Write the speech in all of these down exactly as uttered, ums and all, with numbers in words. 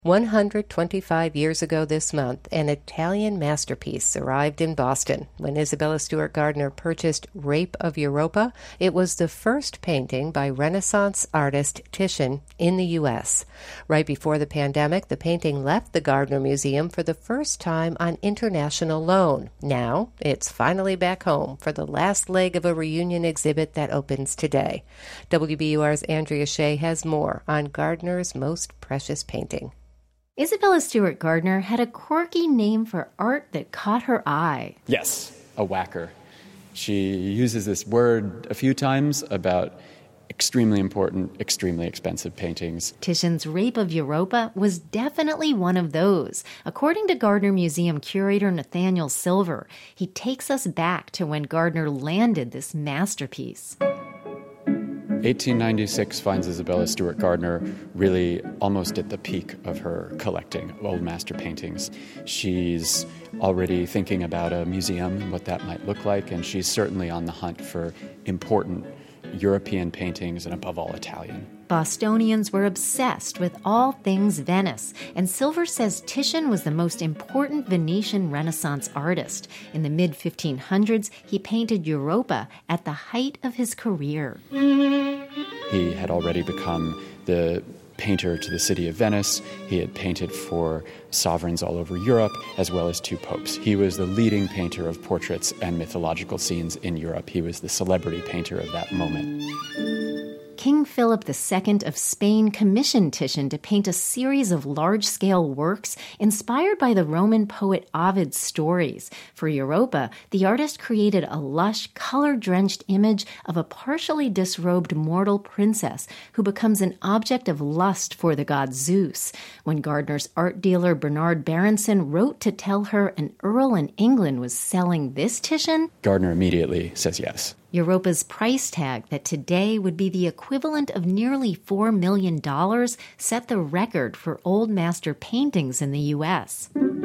one hundred twenty-five years ago this month, an Italian masterpiece arrived in Boston. When Isabella Stewart Gardner purchased Rape of Europa, it was the first painting by Renaissance artist Titian in the U S. Right before the pandemic, the painting left the Gardner Museum for the first time on international loan. Now, it's finally back home for the last leg of a reunion exhibit that opens today. W B U R's Andrea Shea has more on Gardner's most precious painting. Isabella Stewart Gardner had a quirky name for art that caught her eye. Yes, a whacker. She uses this word a few times about extremely important, extremely expensive paintings. Titian's Rape of Europa was definitely one of those. According to Gardner Museum curator Nathaniel Silver, he takes us back to when Gardner landed this masterpiece. eighteen ninety-six finds Isabella Stewart Gardner really almost at the peak of her collecting old master paintings. She's already thinking about a museum and what that might look like, and she's certainly on the hunt for important European paintings and above all Italian. Bostonians were obsessed with all things Venice, and Silver says Titian was the most important Venetian Renaissance artist. In the mid fifteen hundreds, he painted Europa at the height of his career. He had already become the painter to the city of Venice. He had painted for sovereigns all over Europe, as well as two popes. He was the leading painter of portraits and mythological scenes in Europe. He was the celebrity painter of that moment. King Philip the Second of Spain commissioned Titian to paint a series of large-scale works inspired by the Roman poet Ovid's stories. For Europa, the artist created a lush, color-drenched image of a partially disrobed mortal princess who becomes an object of lust for the god Zeus. When Gardner's art dealer Bernard Berenson wrote to tell her an earl in England was selling this Titian, Gardner immediately says yes. Europa's price tag, that today would be the equivalent of nearly four million dollars, set the record for old master paintings in the U S.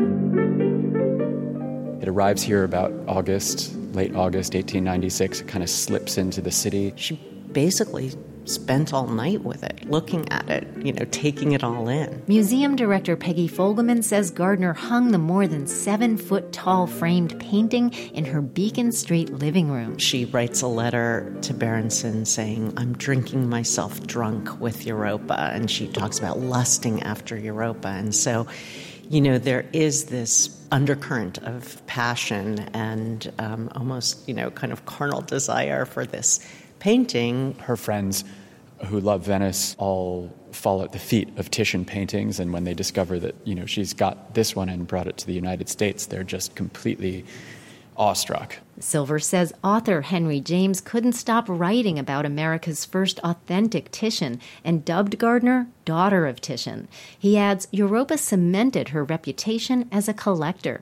It arrives here about August, late August, eighteen ninety-six. It kind of slips into the city. She basically spent all night with it, looking at it, you know, taking it all in. Museum director Peggy Fogelman says Gardner hung the more than seven-foot-tall framed painting in her Beacon Street living room. She writes a letter to Berenson saying, I'm drinking myself drunk with Europa, and she talks about lusting after Europa. And so, you know, there is this undercurrent of passion and um, almost, you know, kind of carnal desire for this painting. Her friends who love Venice all fall at the feet of Titian paintings, and when they discover that, you know, she's got this one and brought it to the United States, they're just completely awestruck. Silver says author Henry James couldn't stop writing about America's first authentic Titian and dubbed Gardner Daughter of Titian. He adds, Europa cemented her reputation as a collector.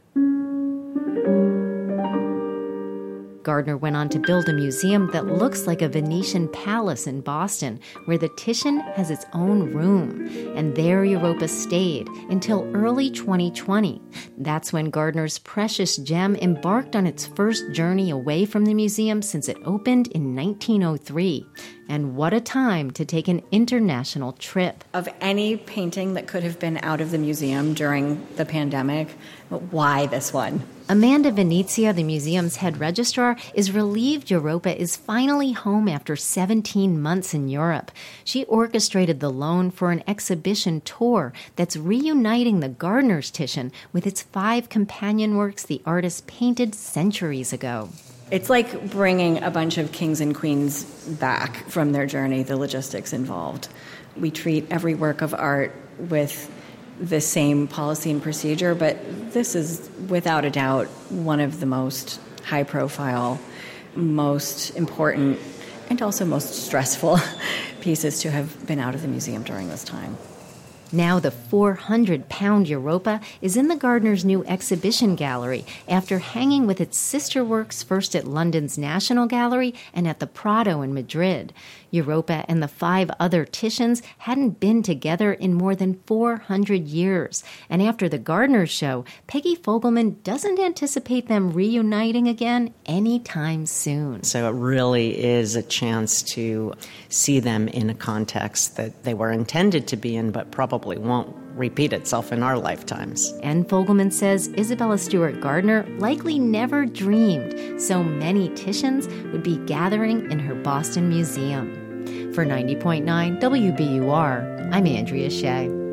Gardner went on to build a museum that looks like a Venetian palace in Boston, where the Titian has its own room. And there Europa stayed until early twenty twenty. That's when Gardner's precious gem embarked on its first journey away from the museum since it opened in nineteen oh three. And what a time to take an international trip. Of any painting that could have been out of the museum during the pandemic, why this one? Amanda Venezia, the museum's head registrar, is relieved Europa is finally home after seventeen months in Europe. She orchestrated the loan for an exhibition tour that's reuniting the Gardner's Titian with its five companion works the artist painted centuries ago. It's like bringing a bunch of kings and queens back from their journey, the logistics involved. We treat every work of art with the same policy and procedure, but this is without a doubt one of the most high-profile, most important, and also most stressful pieces to have been out of the museum during this time. Now the four hundred pound Europa is in the Gardner's new exhibition gallery after hanging with its sister works first at London's National Gallery and at the Prado in Madrid. Europa and the five other Titians hadn't been together in more than four hundred years. And after the Gardner show, Peggy Fogelman doesn't anticipate them reuniting again anytime soon. So it really is a chance to see them in a context that they were intended to be in, but probably won't repeat itself in our lifetimes. And Fogelman says Isabella Stewart Gardner likely never dreamed so many Titians would be gathering in her Boston museum. For ninety point nine W B U R, I'm Andrea Shea.